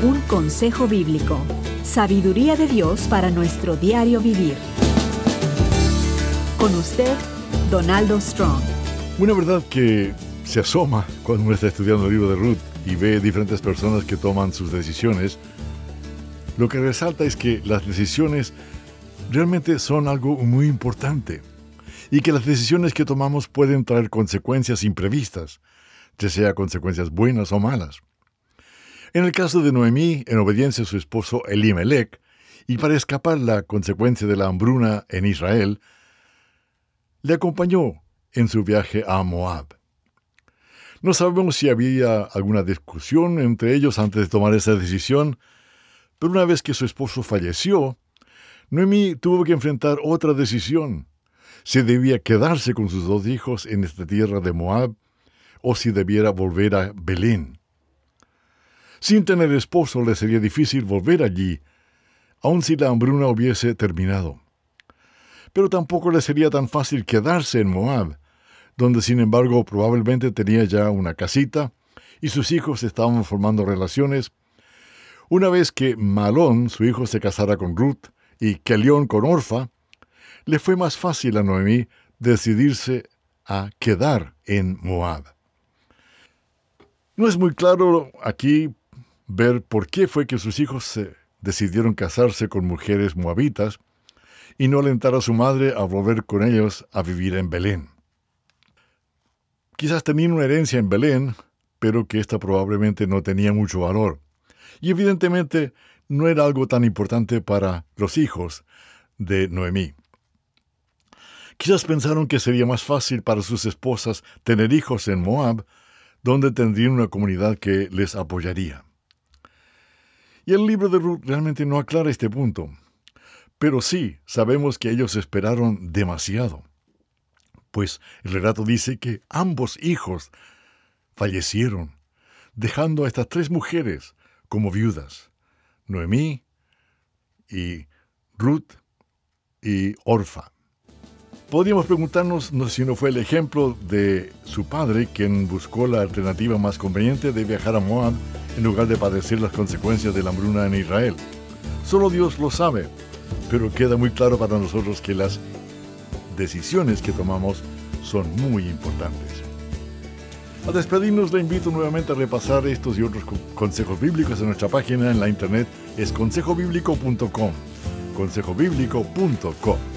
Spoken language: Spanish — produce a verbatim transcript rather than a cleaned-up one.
Un consejo bíblico. Sabiduría de Dios para nuestro diario vivir. Con usted, Donaldo Strong. Una verdad que se asoma cuando uno está estudiando el libro de Ruth y ve diferentes personas que toman sus decisiones, lo que resalta es que las decisiones realmente son algo muy importante y que las decisiones que tomamos pueden traer consecuencias imprevistas, ya sea consecuencias buenas o malas. En el caso de Noemí, en obediencia a su esposo Elimelech, y para escapar la consecuencia de la hambruna en Israel, le acompañó en su viaje a Moab. No sabemos si había alguna discusión entre ellos antes de tomar esa decisión, pero una vez que su esposo falleció, Noemí tuvo que enfrentar otra decisión: si debía quedarse con sus dos hijos en esta tierra de Moab o si debiera volver a Belén. Sin tener esposo le sería difícil volver allí, aun si la hambruna hubiese terminado. Pero tampoco le sería tan fácil quedarse en Moab, donde sin embargo probablemente tenía ya una casita y sus hijos estaban formando relaciones. Una vez que Malón, su hijo, se casara con Ruth y Kelión con Orfa, le fue más fácil a Noemí decidirse a quedar en Moab. No es muy claro aquí ver por qué fue que sus hijos se decidieron casarse con mujeres moabitas y no alentar a su madre a volver con ellos a vivir en Belén. Quizás tenían una herencia en Belén, pero que ésta probablemente no tenía mucho valor. Y evidentemente no era algo tan importante para los hijos de Noemí. Quizás pensaron que sería más fácil para sus esposas tener hijos en Moab, donde tendrían una comunidad que les apoyaría. Y el libro de Ruth realmente no aclara este punto, pero sí sabemos que ellos esperaron demasiado, pues el relato dice que ambos hijos fallecieron, dejando a estas tres mujeres como viudas: Noemí y Ruth y Orfa. Podríamos preguntarnos si no fue el ejemplo de su padre quien buscó la alternativa más conveniente de viajar a Moab en lugar de padecer las consecuencias de la hambruna en Israel. Solo Dios lo sabe, pero queda muy claro para nosotros que las decisiones que tomamos son muy importantes. A despedirnos, le invito nuevamente a repasar estos y otros consejos bíblicos en nuestra página en la internet, es consejo bíblico punto com, consejo bíblico punto com.